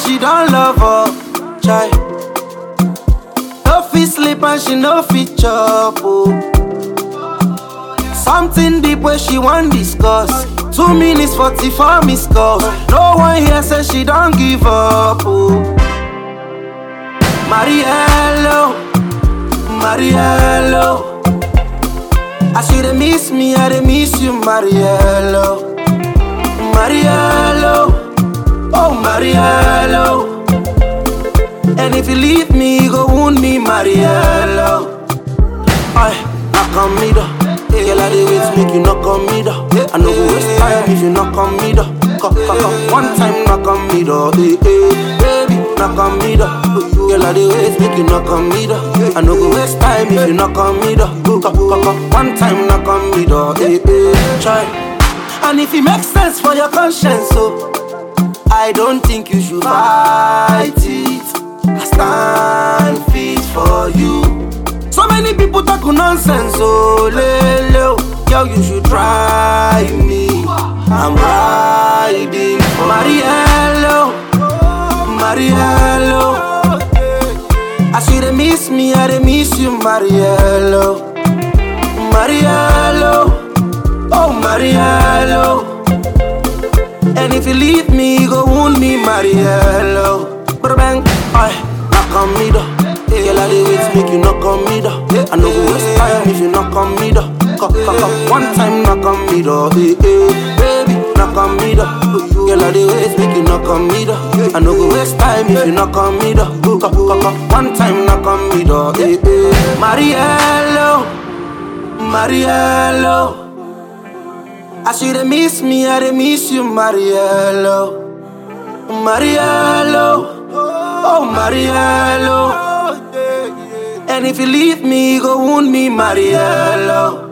she don't love her child. No fit sleep and she no fit chop, oh. Something deep where she want discuss. 2 minutes 44 missed calls. No one here says she don't give up, oh. Mariello, Mariello. As you dey miss me, I dey miss you, Mariello. Mariello, oh Mariello. And if you leave me, you go wound me, Mariello. Aye, knock on me though. Girl, I dey wait, make you knock on me though. I no go waste time if you knock on me though. One time knock on me though. Baby, knock on me though. Girl, I dey wait, make you knock on me though. I no go waste time if you knock on me though. One time knock on me though. Try. And if it makes sense for your conscience, so I don't think you should fight it. I stand fit for you. So many people talk nonsense, oh lelo. Girl, you should try me. I'm riding for Mariello, Mariello. As you dey miss me, I dey miss you, Mariello, Mariello, oh Mariello. And if you leave me, you go wound me, Mariello. But bang, aye, knock on me though. Girl, I dey wait, make you knock on me though. I no go waste time if you knock on me though. One time knock on me though. Baby, knock on me though. Girl, I dey wait, make you knock on me though. I no go waste time if you knock on me though. One time knock on me though. Mariello, Mariello. As you dey miss me, I dey miss you, Mariello, Mariello, oh Mariello. And if you leave me, you go wound me, Mariello.